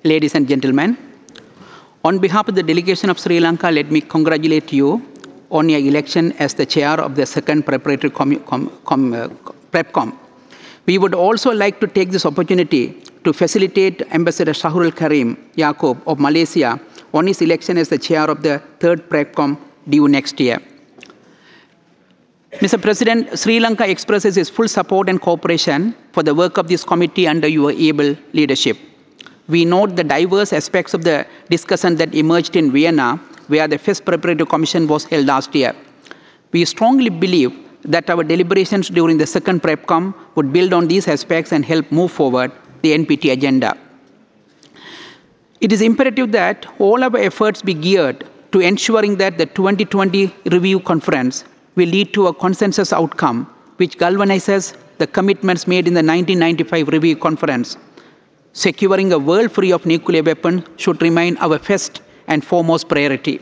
ladies and gentlemen. On behalf of the delegation of Sri Lanka, let me congratulate you on your election as the chair of the second preparatory PrepCom. We would also like to take this opportunity to facilitate Ambassador Shahrul Karim Yaakob of Malaysia on his election as the chair of the third PrepCom due next year. Mr. President, Sri Lanka expresses its full support and cooperation for the work of this committee under your able leadership. We note the diverse aspects of the discussion that emerged in Vienna, where the first preparatory commission was held last year. We strongly believe that our deliberations during the second PrepCom would build on these aspects and help move forward the NPT agenda. It is imperative that all our efforts be geared to ensuring that the 2020 review conference will lead to a consensus outcome which galvanizes the commitments made in the 1995 review conference. Securing a world free of nuclear weapons should remain our first and foremost priority.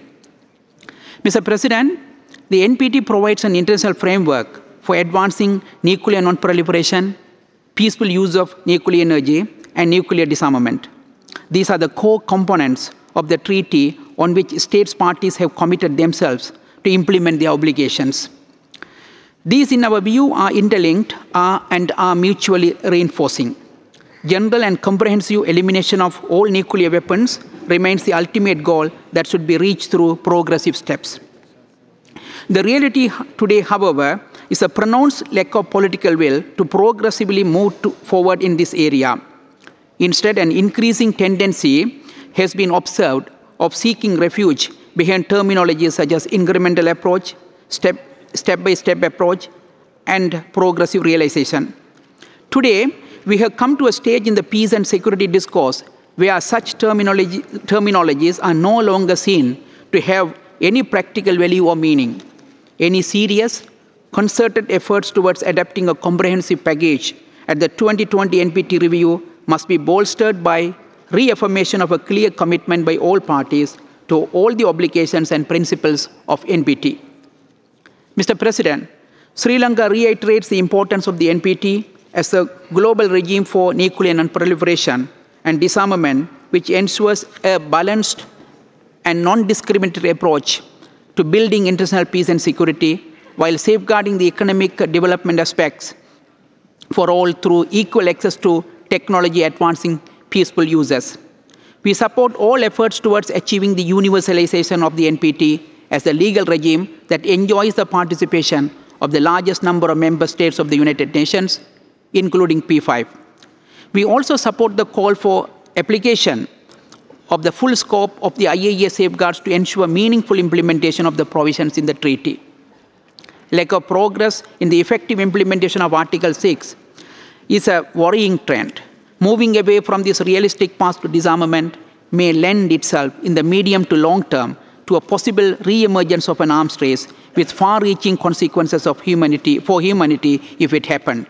Mr. President, the NPT provides an international framework for advancing nuclear non-proliferation, peaceful use of nuclear energy, and nuclear disarmament. These are the core components of the treaty on which states parties have committed themselves to implement their obligations. These, in our view, are interlinked and are mutually reinforcing. General and comprehensive elimination of all nuclear weapons remains the ultimate goal that should be reached through progressive steps. The reality today, however, is a pronounced lack of political will to progressively move forward in this area. Instead, an increasing tendency has been observed of seeking refuge behind terminologies such as incremental approach, step-by-step approach, and progressive realization. Today, we have come to a stage in the peace and security discourse where such terminologies are no longer seen to have any practical value or meaning. Any serious, concerted efforts towards adopting a comprehensive package at the 2020 NPT review must be bolstered by reaffirmation of a clear commitment by all parties to all the obligations and principles of NPT. Mr. President, Sri Lanka reiterates the importance of the NPT as a global regime for nuclear non-proliferation and disarmament, which ensures a balanced and non-discriminatory approach to building international peace and security while safeguarding the economic development aspects for all through equal access to technology advancing peaceful users. We support all efforts towards achieving the universalization of the NPT as a legal regime that enjoys the participation of the largest number of member states of the United Nations, including P5. We also support the call for application of the full scope of the IAEA safeguards to ensure meaningful implementation of the provisions in the treaty. Lack of progress in the effective implementation of Article 6 is a worrying trend. Moving away from this realistic path to disarmament may lend itself in the medium to long term to a possible re-emergence of an arms race with far-reaching consequences for humanity if it happened.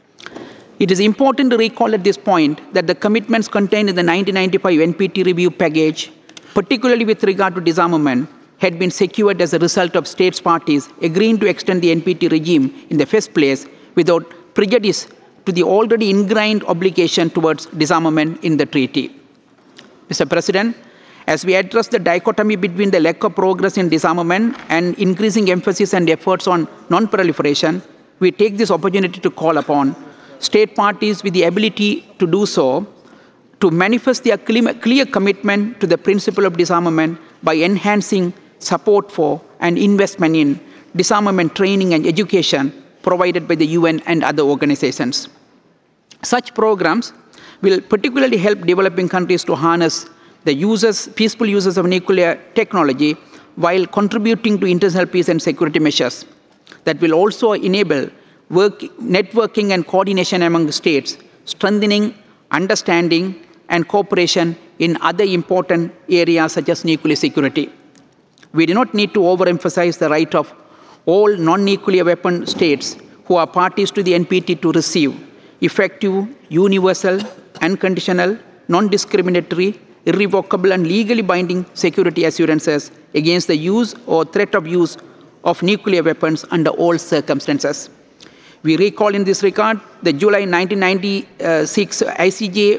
It is important to recall at this point that the commitments contained in the 1995 NPT review package, particularly with regard to disarmament, had been secured as a result of states parties agreeing to extend the NPT regime in the first place without prejudice to the already ingrained obligation towards disarmament in the treaty. Mr. President, as we address the dichotomy between the lack of progress in disarmament and increasing emphasis and efforts on non-proliferation, we take this opportunity to call upon state parties with the ability to do so to manifest their clear commitment to the principle of disarmament by enhancing support for and investment in disarmament training and education provided by the UN and other organizations. Such programs will particularly help developing countries to harness the peaceful uses of nuclear technology while contributing to international peace and security measures that will also enable networking and coordination among the states, strengthening understanding and cooperation in other important areas such as nuclear security. We do not need to overemphasize the right of all non-nuclear weapon states who are parties to the NPT to receive effective, universal, unconditional, non-discriminatory, irrevocable and legally binding security assurances against the use or threat of use of nuclear weapons under all circumstances. We recall in this regard the July 1996 ICJ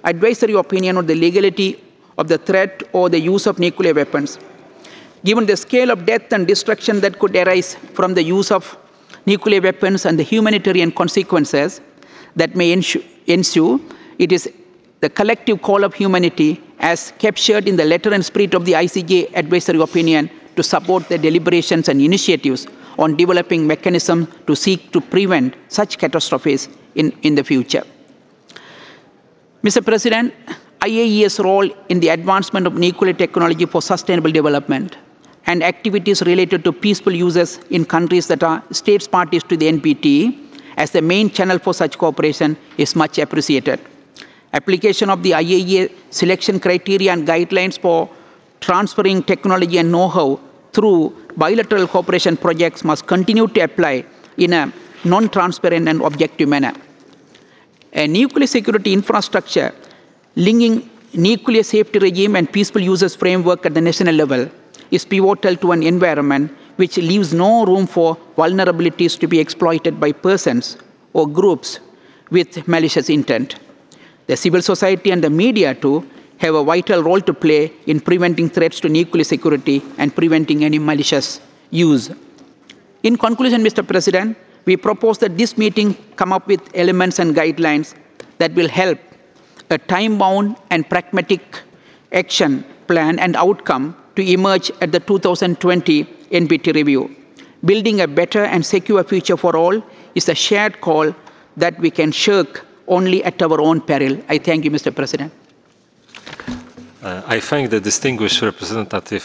advisory opinion on the legality of the threat or the use of nuclear weapons. Given the scale of death and destruction that could arise from the use of nuclear weapons and the humanitarian consequences that may ensue, it is the collective call of humanity, as captured in the letter and spirit of the ICJ advisory opinion, to support the deliberations and initiatives on developing mechanisms to seek to prevent such catastrophes in the future. Mr. President, IAEA's role in the advancement of nuclear technology for sustainable development and activities related to peaceful uses in countries that are states parties to the NPT as the main channel for such cooperation is much appreciated. Application of the IAEA selection criteria and guidelines for transferring technology and know-how through bilateral cooperation projects must continue to apply in a non-transparent and objective manner. A nuclear security infrastructure linking nuclear safety regime and peaceful users framework at the national level is pivotal to an environment which leaves no room for vulnerabilities to be exploited by persons or groups with malicious intent. The civil society and the media too have a vital role to play in preventing threats to nuclear security and preventing any malicious use. In conclusion, Mr. President, we propose that this meeting come up with elements and guidelines that will help a time-bound and pragmatic action plan and outcome to emerge at the 2020 NPT review. Building a better and secure future for all is a shared call that we can shirk only at our own peril. I thank you, Mr. President. I thank the distinguished representative